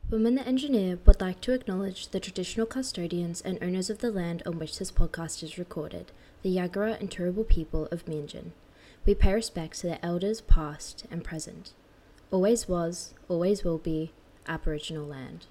Women the Engineer would like to acknowledge the traditional custodians and owners of the land on which this podcast is recorded, the Yagara and Turrbal people of Meanjin. We pay respect to their elders past and present. Always was, always will be, Aboriginal land.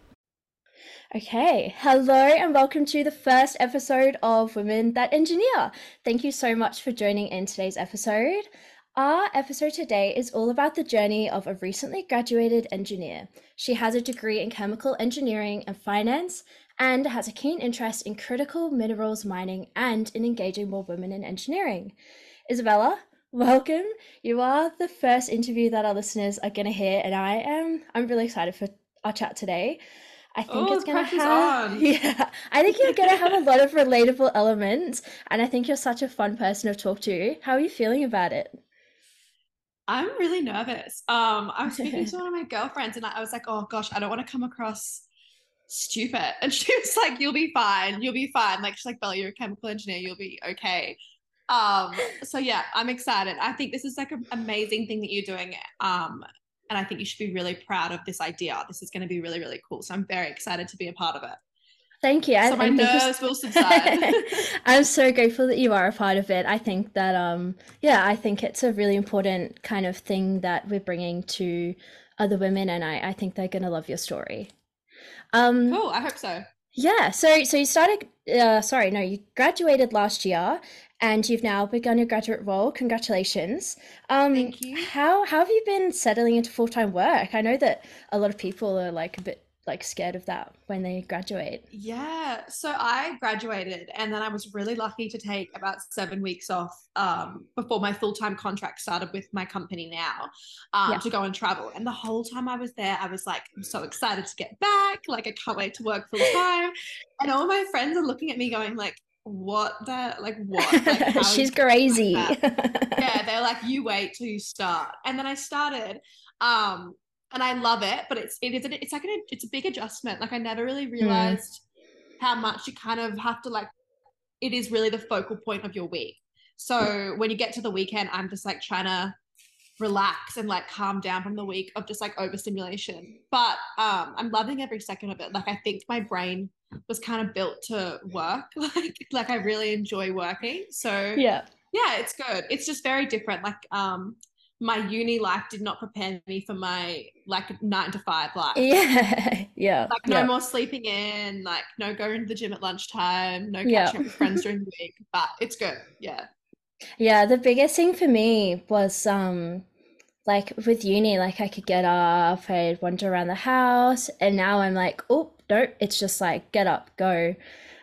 Okay, hello and welcome to the first episode of Women That Engineer. Thank you so much for joining in today's episode. Our episode today is all about the journey of a recently graduated engineer. She has a degree in chemical engineering and finance and has a keen interest in critical minerals mining and in engaging more women in engineering. Isabella, welcome. You are the first interview that our listeners are going to hear, and I'm really excited for our chat today. I think it's going to have, I think you're going to have a lot of relatable elements, and I think you're such a fun person to talk to. How are you feeling about it? I'm really nervous. I was speaking to one of my girlfriends and I was like, oh gosh, I don't want to come across stupid. And she was like, you'll be fine. You'll be fine. Like, she's like, Bella, you're a chemical engineer. You'll be okay. So yeah, I'm excited. I think this is like an amazing thing that you're doing. And I think you should be really proud of this idea. This is going to be really, really cool. So I'm very excited to be a part of it. Thank you. So my nerves will subside. I'm so grateful that you are a part of it. I think that, I think it's a really important kind of thing that we're bringing to other women, and I think they're going to love your story. Cool. I hope so. Yeah. So you started, you graduated last year and you've now begun your graduate role. Congratulations. Thank you. How have you been settling into full-time work? I know that a lot of people are like a bit like scared of that when they graduate. Yeah, so I graduated and then I was really lucky to take about 7 weeks off before my full-time contract started with my company now Yeah. to go and travel. And the whole time I was there, I was like, I'm so excited to get back. Like, I can't wait to work full-time. And all my friends are looking at me going like, what the, like what? Like, how She's is like crazy. that? Yeah, they're like, you wait till you start. And then I started. And I love it, but it's like it's a big adjustment. Like, I never really Mm, realized how much you kind of have to, like, it is really the focal point of your week. So when you get to the weekend, I'm just like trying to relax and like calm down from the week of just like overstimulation. But I'm loving every second of it. Like, I think my brain was kind of built to work. Like I really enjoy working. So yeah. yeah, it's good. It's just very different. Like my uni life did not prepare me for my like 9 to 5 life. Yeah. Yeah. Like, no Yeah. more sleeping in, like no going to the gym at lunchtime, no Yeah. catching up with friends during the week. But it's good. Yeah. Yeah, the biggest thing for me was like with uni, like I could get up, I'd wander around the house, and now I'm like, oh, nope, it's just like get up, go.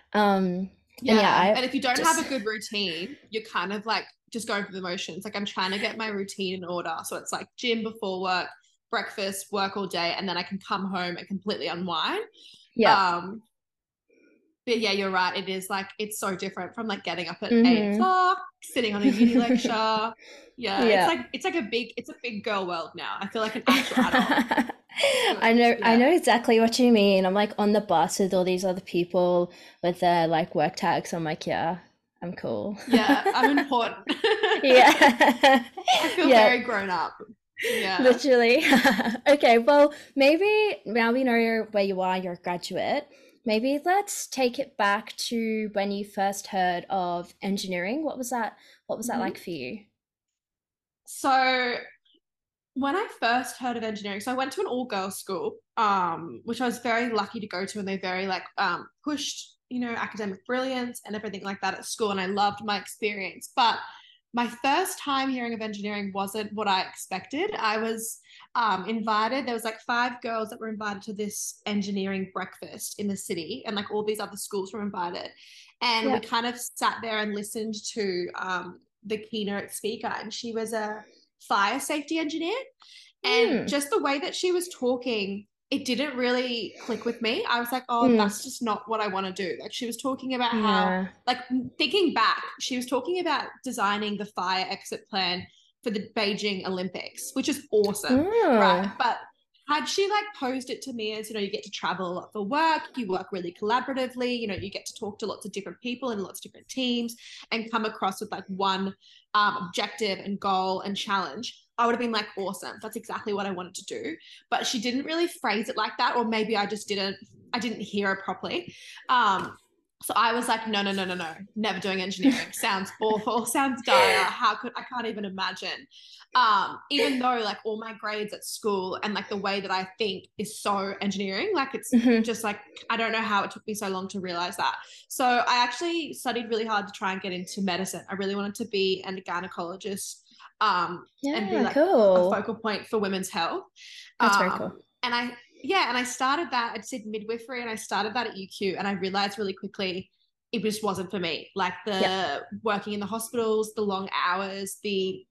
And yeah, Yeah. I And if you don't have just a good routine, you're kind of like just going through the motions. Like, I'm trying to get my routine in order. So it's like gym before work, breakfast, work all day, and then I can come home and completely unwind. yeah. Um, but yeah, you're right. It is like, it's so different from like getting up at eight Mm-hmm. o'clock, sitting on a uni lecture. Yeah, Yeah. it's a big girl world now. I feel like an actual adult. It's I good. know I Yeah. know exactly what you mean. I'm like on the bus with all these other people with their like work tags. I'm like, yeah, I'm cool. Yeah, I'm important. Yeah. I feel Yeah, very grown up. Yeah. literally. Okay, well, maybe now we know where you are, you're a graduate. Maybe let's take it back to when you first heard of engineering. What was that like Mhm. for you? So when I first heard of engineering, so I went to an all girls school, which I was very lucky to go to, and they very like pushed, academic brilliance and everything like that at school, and I loved my experience. But my first time hearing of engineering wasn't what I expected. I was invited. There was like 5 girls that were invited to this engineering breakfast in the city, and like all these other schools were invited, and we Yeah. kind of sat there and listened to the keynote speaker, and she was a fire safety engineer. And Mm. just the way that she was talking, it didn't really click with me. I was like, oh, Mm. that's just not what I want to do. Like, she was talking about how, Yeah. like, thinking back, she was talking about designing the fire exit plan for the Beijing Olympics, which is awesome, right? Oh. But had she like posed it to me as, you get to travel a lot for work, you work really collaboratively, you get to talk to lots of different people in lots of different teams and come across with like one objective and goal and challenge. I would have been like, awesome. That's exactly what I wanted to do. But she didn't really phrase it like that, or maybe I didn't hear her properly. So I was like, no, no, no, no, no, never doing engineering. Sounds awful, sounds dire. I can't even imagine. Even though like all my grades at school and like the way that I think is so engineering, like it's Hmm. just like, I don't know how it took me so long to realize that. So I actually studied really hard to try and get into medicine. I really wanted to be a gynecologist, and be Yeah, like a cool. focal point for women's health. That's very cool. And I started that. I did midwifery and I started that at UQ, and I realized really quickly it just wasn't for me. Like Yep. the working in the hospitals, the long hours, the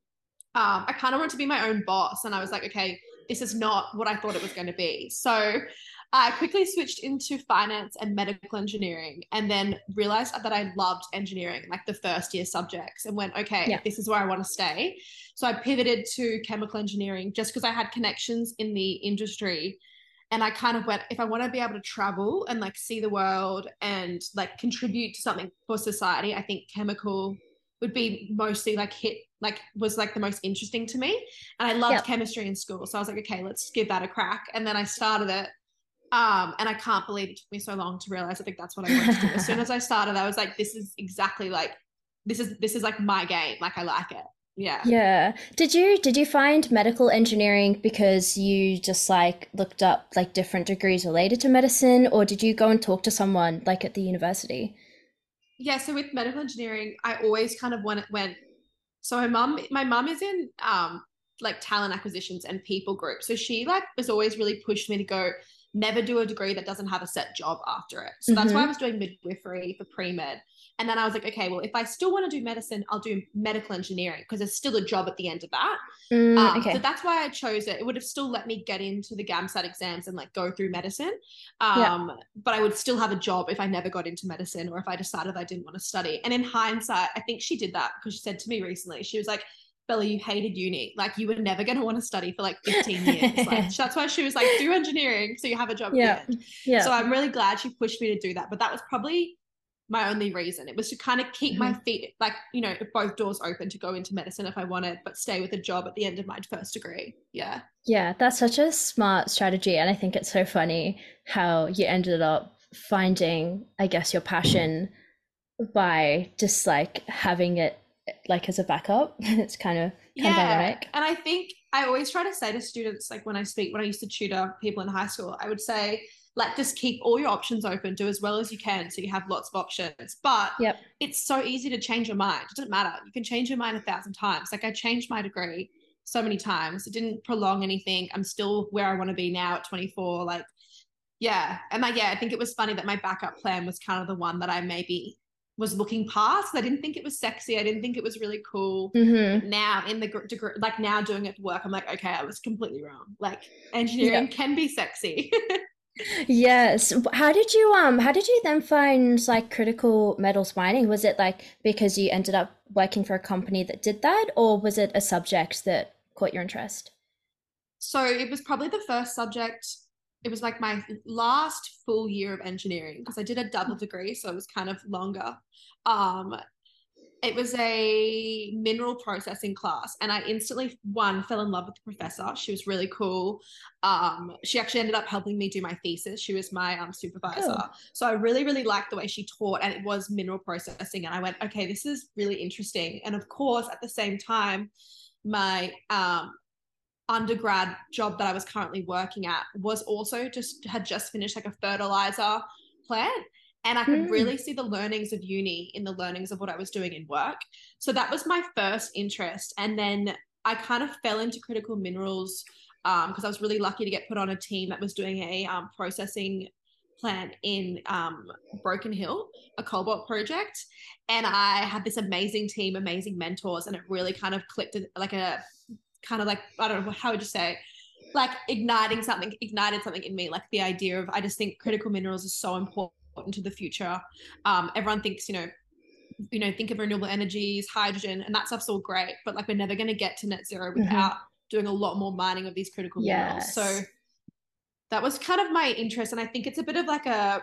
I kind of wanted to be my own boss, and I was like, okay, this is not what I thought it was going to be. So I quickly switched into finance and medical engineering, and then realized that I loved engineering, like the first year subjects, and went, okay, Yeah. this is where I want to stay. So I pivoted to chemical engineering just because I had connections in the industry. And I kind of went, if I want to be able to travel and like see the world and like contribute to something for society, I think chemical would be mostly like hit, like was like the most interesting to me. And I loved Yep. chemistry in school. So I was like, okay, let's give that a crack. And then I started it. And I can't believe it took me so long to realize I think that's what I wanted to do. As soon as I started, I was like, this is exactly like this is like my game. Like I like it. Yeah. Yeah. Did you find medical engineering because you just like looked up like different degrees related to medicine, or did you go and talk to someone like at the university? Yeah, so with medical engineering, I always kind of went. So my mum is in like talent acquisitions and people group. So she like was always really pushed me to go never do a degree that doesn't have a set job after it. So that's why I Mm-hmm. was doing midwifery for pre-med. And then I was like, okay, well, if I still want to do medicine, I'll do medical engineering because there's still a job at the end of that. So Okay. that's why I chose it. It would have still let me get into the GAMSAT exams and like go through medicine. Yeah. But I would still have a job if I never got into medicine or if I decided I didn't want to study. And in hindsight, I think she did that because she said to me recently, she was like, Bella, you hated uni. Like you were never going to want to study for like 15 years. Like that's why she was like, do engineering so you have a job at the Yeah. end. So Yeah. I'm really glad she pushed me to do that. But that was probably my only reason. It was to kind of keep my Mhm. feet, like, you know, both doors open to go into medicine if I wanted, but stay with a job at the end of my first degree. Yeah. Yeah, that's such a smart strategy, and I think it's so funny how you ended up finding, I guess, your passion by just like having it like as a backup. It's kind of Yeah. ironic. And I think I always try to say to students, like when I used to tutor people in high school, I would say, like, just keep all your options open, do as well as you can so you have lots of options. But Yep. it's so easy to change your mind. It doesn't matter. You can change your mind 1,000 times. Like, I changed my degree so many times. It didn't prolong anything. I'm still where I want to be now at 24. Like, yeah. And like, yeah, I think it was funny that my backup plan was kind of the one that I maybe was looking past. I didn't think it was sexy. I didn't think it was really cool. But Mm-hmm. now in the degree, like now doing it for work, I'm like, okay, I was completely wrong. Like engineering Yep. can be sexy. Yes. How did you then find like critical metals mining? Was it like because you ended up working for a company that did that, or was it a subject that caught your interest? So it was probably the first subject. It was like my last full year of engineering because I did a double degree, so it was kind of longer. Um, it was a mineral processing class, and I instantly one fell in love with the professor. She was really cool. She actually ended up helping me do my thesis. She was my supervisor, Cool. so I really really liked the way she taught, and it was mineral processing. And I went, okay, this is really interesting. And of course, at the same time, my undergrad job that I was currently working at was also just had just finished like a fertilizer plant. And I could Mm. really see the learnings of uni in the learnings of what I was doing in work. So that was my first interest. And then I kind of fell into critical minerals because I was really lucky to get put on a team that was doing a processing plant in Broken Hill, a cobalt project. And I had this amazing team, amazing mentors, and it really kind of clicked like a kind of like, I don't know, how would you say, like ignited something in me, like the idea of, I just think critical minerals are so important to the future. Everyone thinks, think of renewable energies, hydrogen, and that stuff's all great, but like we're never going to get to net zero Hmm. without doing a lot more mining of these critical minerals. So Yes. that was kind of my interest. And I think it's a bit of like a,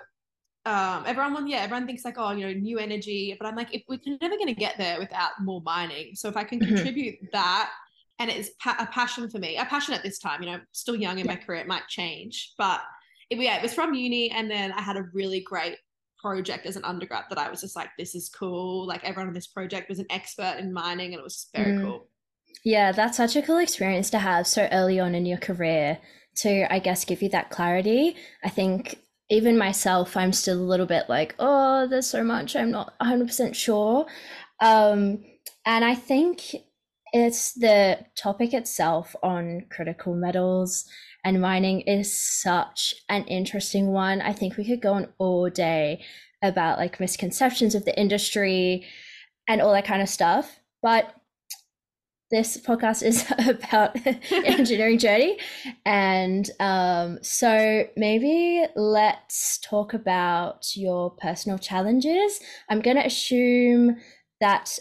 everyone thinks like, oh, new energy, but I'm like, if we're never going to get there without more mining. So if I can Hmm. contribute that and it is a passion for me. A passion at this time, still young in Yeah. my career, it might change, but it was from uni. And then I had a really great project as an undergrad that I was just like, this is cool. Like everyone on this project was an expert in mining, and it was just very Mm. cool. Yeah, that's such a cool experience to have so early on in your career to, I guess, give you that clarity. I think even myself, I'm still a little bit like, oh, there's so much I'm not 100% sure. Um, and I think it's the topic itself on critical metals and mining is such an interesting one. I think we could go on all day about like misconceptions of the industry and all that kind of stuff. But this podcast is about engineering journey. And so maybe let's talk about your personal challenges. I'm going to assume that,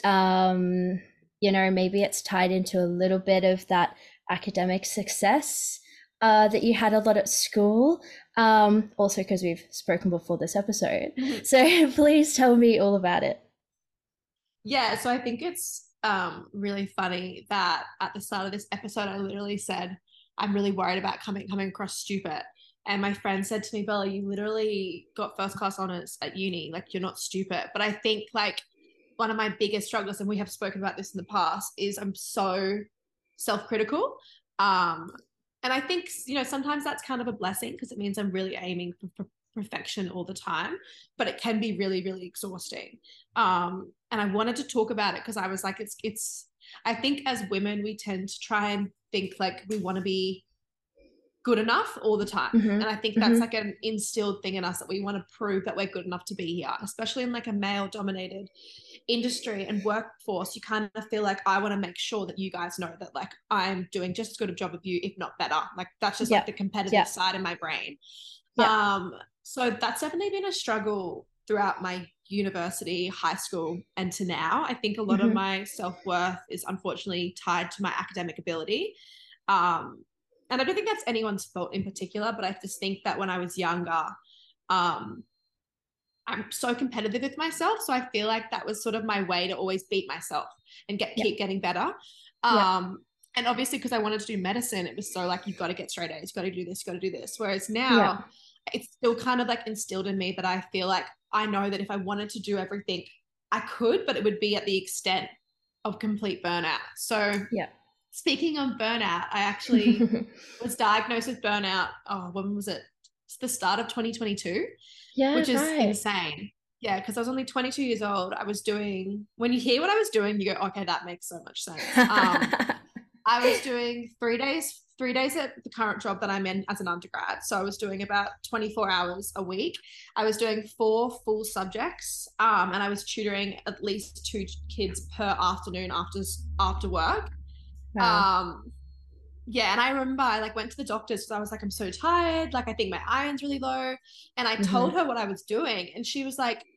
maybe it's tied into a little bit of that academic success that you had a lot at school. Also, because we've spoken before this episode. So please tell me all about it. Yeah, so I think it's really funny that at the start of this episode, I literally said, I'm really worried about coming across stupid. And my friend said to me, Bella, you literally got first class honors at uni. Like, you're not stupid. But I think, like, one of my biggest struggles, and we have spoken about this in the past, is I'm so self-critical. Um, and I think, sometimes that's kind of a blessing because it means I'm really aiming for perfection all the time, but it can be really, really exhausting. And I wanted to talk about it because I was like, I think as women, we tend to try and think like we want to be good enough all the time. Mm-hmm. And I think that's Mm-hmm. like an instilled thing in us that we want to prove that we're good enough to be here, especially in like a male dominated industry and workforce. You kind of feel like, I want to make sure that you guys know that like I'm doing just as good a job of you, if not better. Like that's just like Yeah. the competitive Yeah. side in my brain. Yeah. So that's definitely been a struggle throughout my university, high school, and to now. I think a lot of Mm-hmm. my self-worth is unfortunately tied to my academic ability. Um, and I don't think that's anyone's fault in particular, but I just think that when I was younger, um, I'm so competitive with myself. So I feel like that was sort of my way to always beat myself and Yeah. keep getting better. Yeah. And obviously, because I wanted to do medicine, it was so like, you've got to get straight A's, you've got to do this, you've got to do this. Whereas Yeah. now, it's still kind of like instilled in me that I feel like I know that if I wanted to do everything, I could, but it would be at the extent of complete burnout. So, Yeah. speaking of burnout, I actually was diagnosed with burnout. Oh, when was it? It's the start of 2022, Yeah, which is right. insane. Yeah, because I was only 22 years old. When you hear what I was doing, you go, okay, that makes so much sense. I was doing 3 days at the current job that I'm in as an undergrad. So I was doing about 24 hours a week. I was doing 4 full subjects, and I was tutoring at least 2 kids per afternoon after work. Wow. Um, yeah, and I remember I like went to the doctors because I was like, I'm so tired. Like I think my iron's really low. And I Mm-hmm. told her what I was doing, and she was like,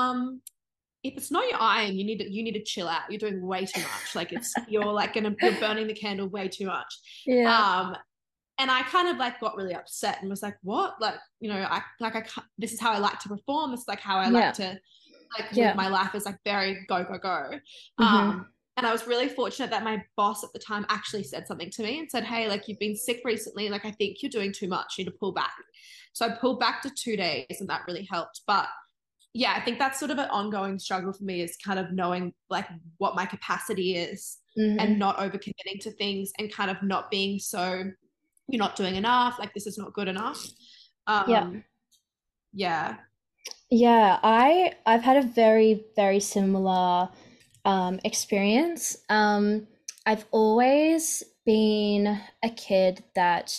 if it's not your iron, you need to chill out. You're doing way too much. Like you're burning the candle way too much. Yeah. Um, and I kind of like got really upset and was like, what? Like, this is how I like to perform. This is like how I like Yeah. to like live Yeah. my life, is like very go, go, go. Mm-hmm. And I was really fortunate that my boss at the time actually said something to me and said, hey, like you've been sick recently. Like I think you're doing too much. You need to pull back. So I pulled back to 2 days and that really helped. But yeah, I think that's sort of an ongoing struggle for me, is kind of knowing like what my capacity is and Mm-hmm. not overcommitting to things and kind of not being so, you're not doing enough, like this is not good enough. Yeah. Yeah. Yeah. I've had a very, very similar experience. I've always been a kid that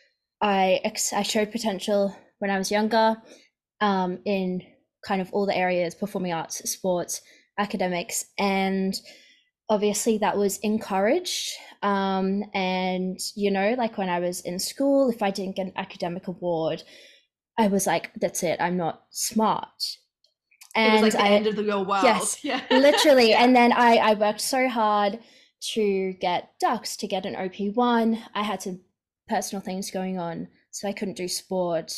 I showed potential when I was younger, in kind of all the areas: performing arts, sports, academics, and obviously that was encouraged. And like when I was in school, if I didn't get an academic award, I was like, that's it, I'm not smart. It was And like the end of your world. yes, Yeah. literally. Yeah. And then I worked so hard to get ducks, to get an OP1. I had some personal things going on, so I couldn't do sport.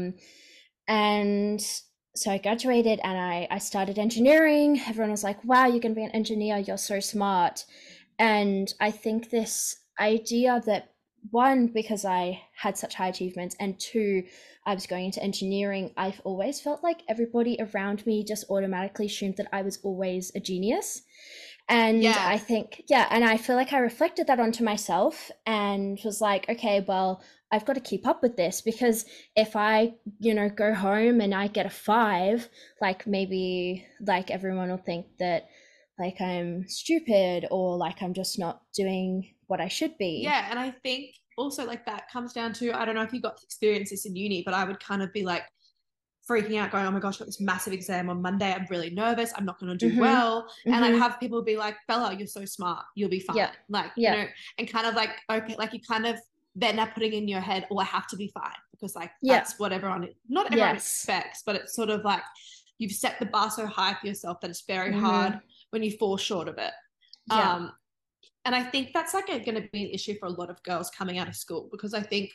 And so I graduated and I started engineering. Everyone was like, wow, you're going to be an engineer. You're so smart. And I think this idea that, one, because I had such high achievements, and two, I was going into engineering, I've always felt like everybody around me just automatically assumed that I was always a genius. And Yeah. I think, yeah, and I feel like I reflected that onto myself and was like, okay, well, I've got to keep up with this, because if I, go home and I get a five, like maybe like everyone will think that like I'm stupid, or like I'm just not doing what I should be. Yeah. And I think also like that comes down to, I don't know if you got to experience this in uni, but I would kind of be like freaking out, going, oh my gosh, I've got this massive exam on Monday. I'm really nervous. I'm not going to do Mm-hmm. well. And I'd Mm-hmm. have people be like, Bella, you're so smart. You'll be fine. Yeah. Like, Yeah. and kind of like, okay, like you kind of then are putting in your head, oh, I have to be fine, because like Yeah. that's what not everyone Yes. expects, but it's sort of like you've set the bar so high for yourself that it's very hard Mm-hmm. when you fall short of it. Yeah. Um, and I think that's like going to be an issue for a lot of girls coming out of school, because I think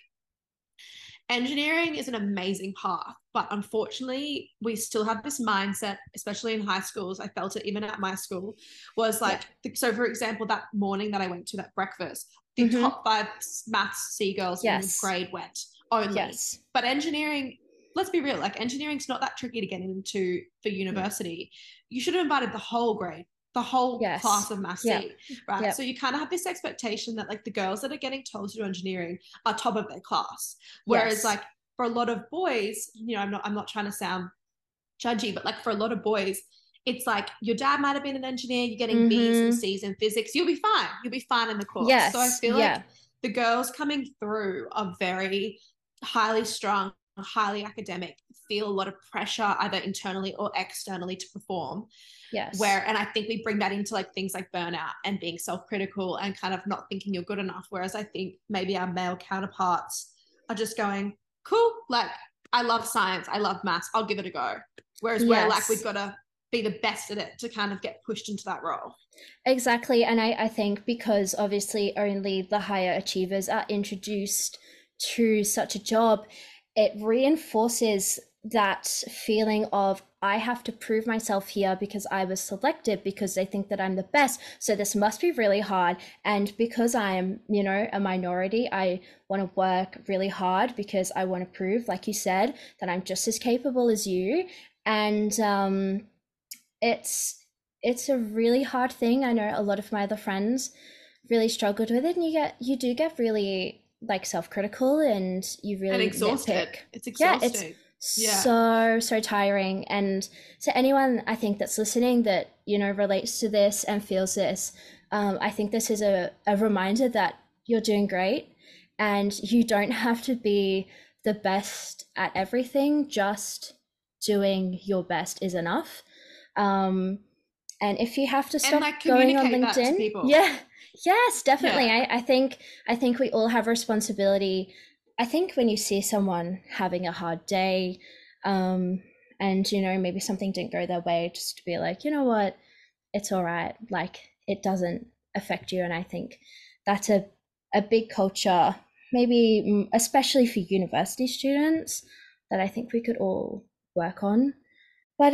engineering is an amazing path, but unfortunately, we still have this mindset, especially in high schools. I felt it even at my school, was Yeah. like, so for example, that morning that I went to that breakfast, the Mm-hmm. top five maths C girls in the Yes. grade went only. Yes. But engineering, let's be real, like engineering's not that tricky to get into for Mm. university. You should have invited the whole grade, the whole class Yes. of maths Yep. C, right? So Yep. you kind of have this expectation that like the girls that are getting told to do engineering are top of their class. Whereas Yes. like for a lot of boys, I'm not trying to sound judgy, but like for a lot of boys, it's like your dad might have been an engineer, you're getting B's and Mm-hmm. C's in physics, you'll be fine. You'll be fine in the course. So I Yes. feel like Yeah. the girls coming through are very highly strung, highly academic, feel a lot of pressure either internally or externally to perform. Yes. And I think we bring that into like things like burnout and being self-critical and kind of not thinking you're good enough. Whereas I think maybe our male counterparts are just going, cool, like I love science, I love maths, I'll give it a go. Whereas we're like, we've Yes. got to be the best at it to kind of get pushed into that role. Exactly. And I think because obviously only the higher achievers are introduced to such a job, it reinforces that feeling of, I have to prove myself here because I was selected, because they think that I'm the best. So this must be really hard. And because I am, a minority, I want to work really hard because I want to prove, like you said, that I'm just as capable as you. And it's it's a really hard thing. I know a lot of my other friends really struggled with it, and you do get really like self-critical, and you And really exhausted. nitpick. It's Yeah, it's exhausting. Yeah. so tiring. And to anyone I think that's listening that relates to this and feels this, I think this is a reminder that you're doing great, and you don't have to be the best at everything. Just doing your best is enough. um, and if you have to And stop like going on communicate that to LinkedIn, people. yeah, yes, definitely. Yeah. I think we all have responsibility. I think when you see someone having a hard day, um, and maybe something didn't go their way, just to be like, you know what, it's all right. Like, it doesn't affect you. And I think that's a big culture, maybe especially for university students, that I think we could all work on. But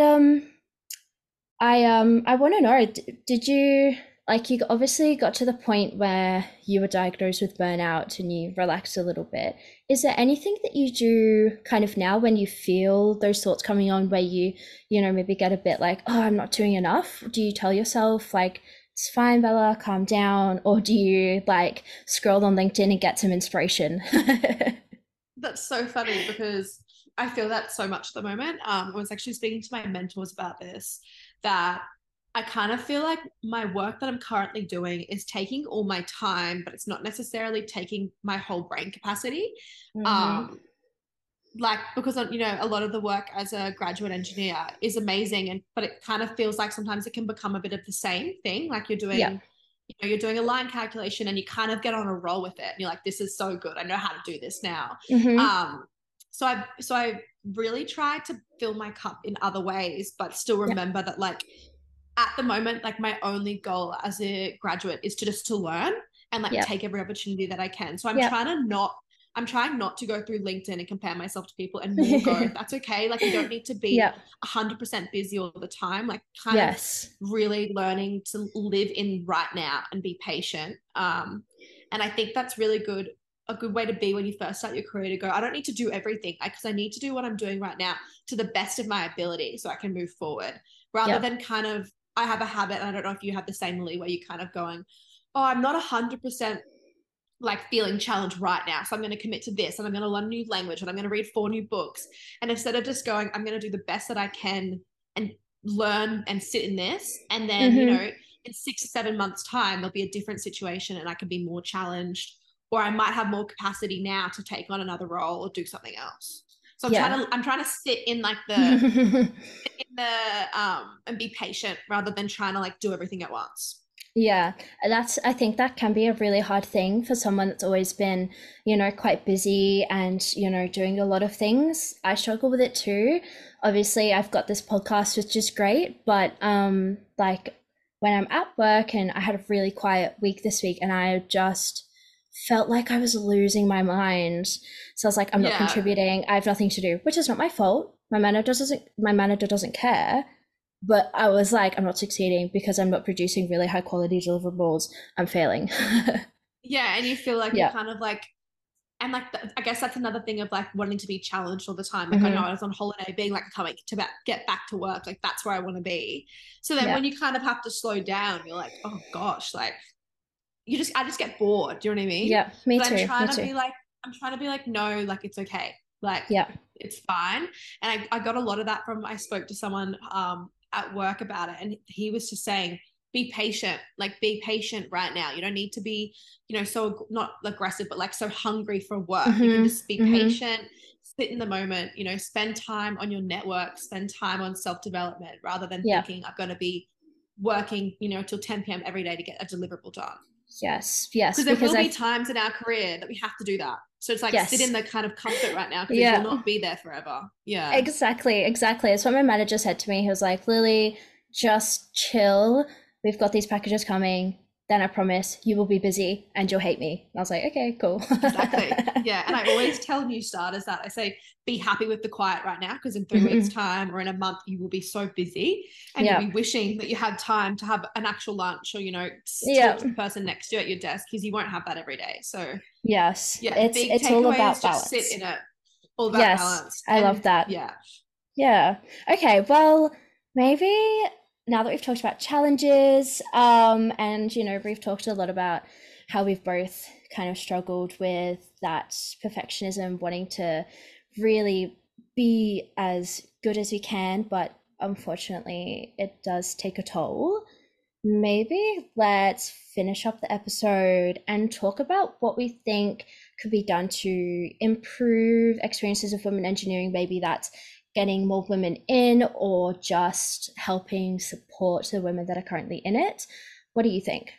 I want to know, did you, like, you obviously got to the point where you were diagnosed with burnout and you relaxed a little bit. Is there anything that you do kind of now when you feel those thoughts coming on, where you maybe get a bit like, oh, I'm not doing enough? Do you tell yourself like, it's fine, Bella, calm down? Or do you like scroll on LinkedIn and get some inspiration? That's so funny because I feel that so much at the moment. I was actually speaking to my mentors about this, that I kind of feel like my work that I'm currently doing is taking all my time, but it's not necessarily taking my whole brain capacity. Mm-hmm. Um, like because a lot of the work as a graduate engineer is amazing, and but it kind of feels like sometimes it can become a bit of the same thing. Like Yeah. you're doing a line calculation and you kind of get on a roll with it, and you're like, this is so good, I know how to do this now. Mm-hmm. Um so i so i really try to fill my cup in other ways, but still Yeah. remember that like at the moment, like my only goal as a graduate is to learn and like Yeah. take every opportunity that I can. So I'm Yeah. trying to not I'm trying not to go through LinkedIn and compare myself to people, and more go, that's okay. Like, you don't need to be Yeah. 100% busy all the time. Like, kind of Yes. really learning to live in right now and be patient. And I think that's really good, a good way to be when you first start your career, to go, I don't need to do everything, because I need to do what I'm doing right now to the best of my ability so I can move forward, rather Yeah. than kind of, I have a habit, and I don't know if you have the same, Lee, where you're kind of going, oh, I'm not 100% like feeling challenged right now, so I'm going to commit to this, and I'm going to learn a new language, and I'm going to read 4 new books. And instead of just going, I'm going to do the best that I can and learn and sit in this, and then, Mm-hmm. in 6 or 7 months time, there'll be a different situation and I can be more challenged, or I might have more capacity now to take on another role or do something else. So Yeah. I'm trying to sit in like and be patient, rather than trying to like do everything at once. Yeah, I think that can be a really hard thing for someone that's always been, quite busy and, doing a lot of things. I struggle with it too. Obviously, I've got this podcast, which is great, but like when I'm at work, and I had a really quiet week this week, and I just felt like I was losing my mind. So I was like, I'm not Yeah. contributing. I have nothing to do, which is not my fault. My manager doesn't care. But I was like, I'm not succeeding because I'm not producing really high quality deliverables. I'm failing. Yeah, and you feel like you're Yeah. kind of like, and like I guess that's another thing of like wanting to be challenged all the time. Like, I know Hmm. I was on holiday, being like, I can't wait to get back to work. Like, that's where I want to be. So then Yeah. when you kind of have to slow down, you're like, oh gosh, like I just get bored. Do you know what I mean? Yeah. Me But too. Me too. I'm trying to be like, no, like it's okay. Like, Yeah. it's fine. And I got a lot of that from, I spoke to someone at work about it, and he was just saying, be patient, like be patient right now. You don't need to be, so not aggressive, but like so hungry for work. You can Hmm. just be Hmm. patient, sit in the moment, spend time on your network, spend time on self-development, rather than Yeah. thinking I'm going to be working, till 10 p.m. every day to get a deliverable done. Yes. Yes. Because there Because will be times in our career that we have to do that. So it's like, sit in yes. the kind of comfort right now, because it will Yeah. not be there forever. Yeah. Exactly. Exactly. It's what my manager said to me. He was like, Lily, just chill. We've got these packages coming. Then I promise you will be busy and you'll hate me. And I was like, okay, cool. Exactly. Yeah. And I always tell new starters that, I say, be happy with the quiet right now, because in 3 weeks' Hmm. time or in a month, you will be so busy, and you'll Yeah. be wishing that you had time to have an actual lunch, or, talk Yeah. to the person next to you at your desk, because you won't have that every day. So, Yes. yeah, the It's big it's all takeaway is about just sit balance. in it, all about Yes, balance. I love And that. yeah, Yeah. Okay, well, maybe now that we've talked about challenges, and we've talked a lot about how we've both kind of struggled with that perfectionism, wanting to really be as good as we can, but unfortunately it does take a toll. Maybe let's finish up the episode and talk about what we think could be done to improve experiences of women engineering. Maybe that's getting more women in, or just helping support the women that are currently in it. What do you think?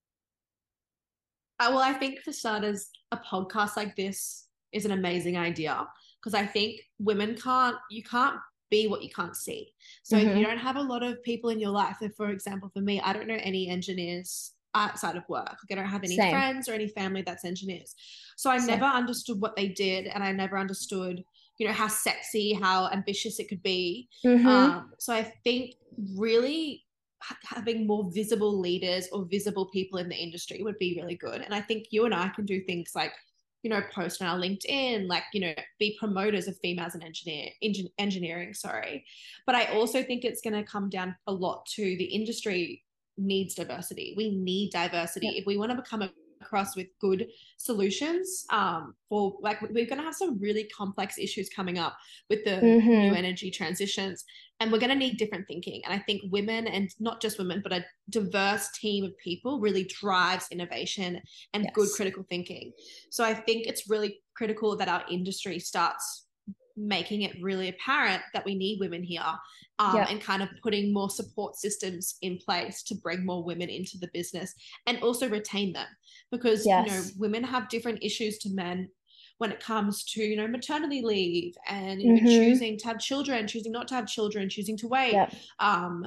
well, I think for starters, a podcast like this is an amazing idea, because I think you can't be what you can't see. So if you Mm-hmm. don't have a lot of people in your life, if, for example, for me, I don't know any engineers outside of work. Like, I don't have any Same. friends or any family that's engineers. So I never Same. understood what they did, and I never understood, how sexy, how ambitious it could be. Mm-hmm. So I think really having more visible leaders or visible people in the industry would be really good. And I think you and I can do things like, post on our LinkedIn, like, be promoters of females in engineering, sorry. But I also think it's going to come down a lot to the industry needs diversity. We need diversity Yep. if we want to become across with good solutions, for like, we're going to have some really complex issues coming up with the new Mm-hmm. energy transitions, and we're going to need different thinking. And I think women, and not just women, but a diverse team of people, really drives innovation and good Yes. critical thinking. So I think it's really critical that our industry starts making it really apparent that we need women here, Yep. and kind of putting more support systems in place to bring more women into the business, and also retain them, because Yes. women have different issues to men when it comes to maternity leave, and Mm-hmm. choosing to have children, choosing not to have children, choosing to wait, Yep. um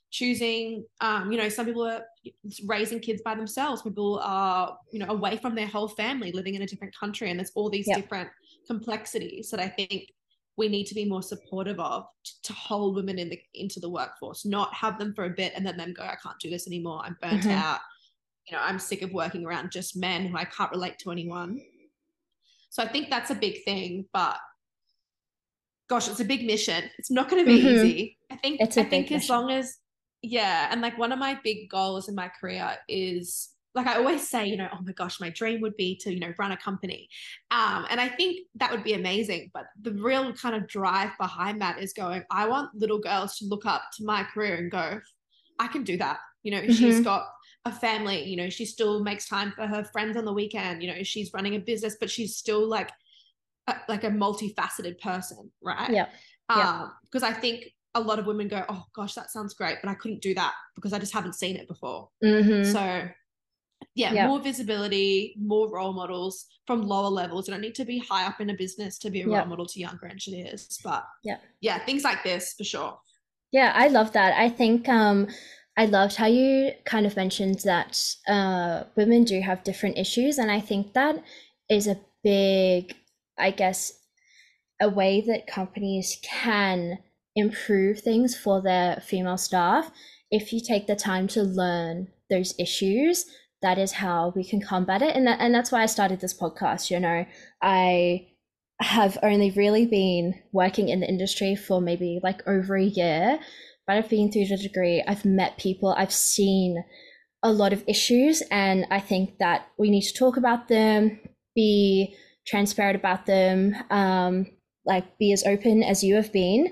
choosing, some people are raising kids by themselves. People are, away from their whole family, living in a different country. And there's all these Yeah. different complexities that I think we need to be more supportive of to hold women into the workforce, not have them for a bit and then them go, I can't do this anymore. I'm burnt Hmm. out. I'm sick of working around just men who I can't relate to anyone. So I think that's a big thing, but gosh, it's a big mission. It's not going to be Hmm. easy. I think It's a I big think as mission. long as yeah, and like one of my big goals in my career is like I always say, oh my gosh, my dream would be to, run a company. And I think that would be amazing. But the real kind of drive behind that is going, I want little girls to look up to my career and go, I can do that. She's Hmm. got a family, she still makes time for her friends on the weekend, she's running a business, but she's still like a multifaceted person, right? Yeah. Yeah. Because I think a lot of women go, oh gosh, that sounds great, but I couldn't do that because I just haven't seen it before. Hmm. So yeah, Yeah. more visibility, more role models from lower levels. You don't need to be high up in a business to be a role Yeah. model to younger engineers, but Yeah. yeah, things like this for sure. Yeah, I love that. I think I loved how you kind of mentioned that women do have different issues, and I think that is a big, I guess, a way that companies can improve things for their female staff. If you take the time to learn those issues, that is how we can combat it. And that's why I started this podcast. I have only really been working in the industry for maybe like over a year, but I've been through the degree, I've met people, I've seen a lot of issues, and I think that we need to talk about them, be transparent about them, like be as open as you have been,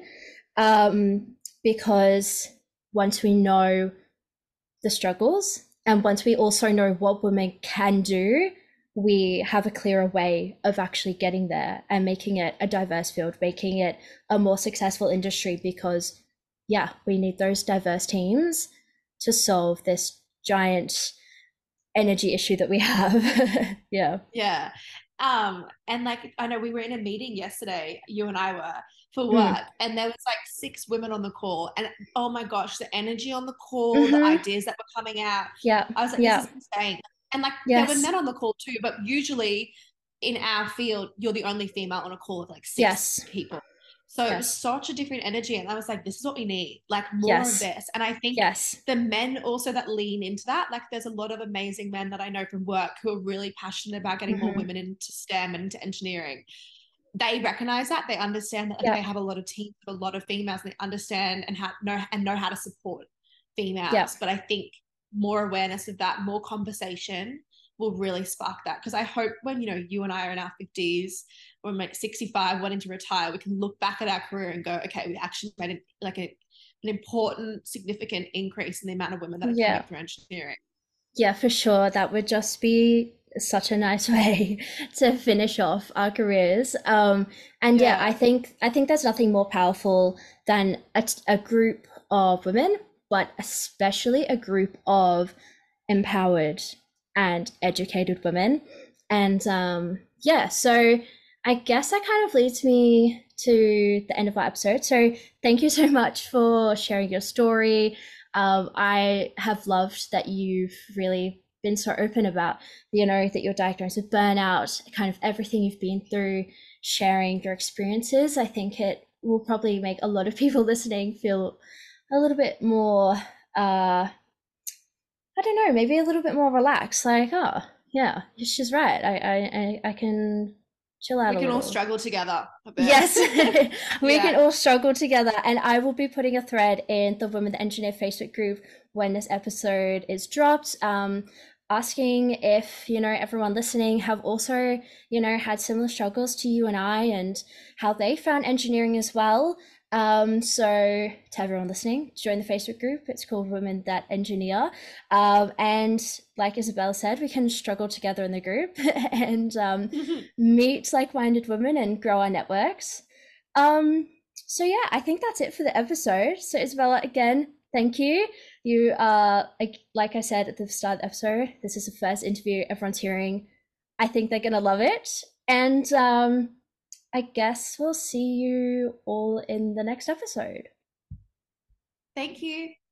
because once we know the struggles and once we also know what women can do, we have a clearer way of actually getting there and making it a diverse field, making it a more successful industry. Because yeah, we need those diverse teams to solve this giant energy issue that we have. Yeah. Yeah. And like I know we were in a meeting yesterday, you and I were for Mm. work, and there was like six women on the call. And oh my gosh, the energy on the call, the Mm-hmm. ideas that were coming out. Yeah. I was like, this Yeah. is insane. And like there were Yes. men on the call too, but usually in our field, you're the only female on a call of like six Yes. people. So it was Yes. such a different energy. And I was like, this is what we need, like more of Yes. this. And I think Yes. the men also that lean into that, like there's a lot of amazing men that I know from work who are really passionate about getting more Mm-hmm. women into STEM and into engineering. They recognize that, they understand that, like they Yeah. have a lot of teams with a lot of females, and they understand and know how to support Yeah. females. But I think more awareness of that, more conversation will really spark that. Because I hope when you and I are in our 50s, when we're like 65 wanting to retire, we can look back at our career and go, okay, we actually made an important, significant increase in the amount of women that are coming Yeah. through engineering. Yeah, for sure. That would just be such a nice way to finish off our careers. And yeah, Yeah. I think there's nothing more powerful than a group of women, but especially a group of empowered and educated women. And yeah, so I guess that kind of leads me to the end of our episode. So thank you so much for sharing your story. I have loved that you've really been so open about, that you're diagnosed with burnout, kind of everything you've been through, sharing your experiences. I think it will probably make a lot of people listening feel a little bit more, I don't know, maybe a little bit more relaxed. Like, oh, yeah, she's right. I can chill out We a can all little. struggle together a bit. Yes, we can Yeah. all struggle together. And I will be putting a thread in the Women that Engineer Facebook group when this episode is dropped, asking if, everyone listening have also, had similar struggles to you and I, and how they found engineering as well. So to everyone listening, join the Facebook group. It's called Women That Engineer. And like Isabella said, we can struggle together in the group and meet like-minded women and grow our networks. So yeah, I think that's it for the episode. So Isabella, again, thank you. You are, like I said at the start of the episode, this is the first interview everyone's hearing. I think they're gonna love it. And I guess we'll see you all in the next episode. Thank you.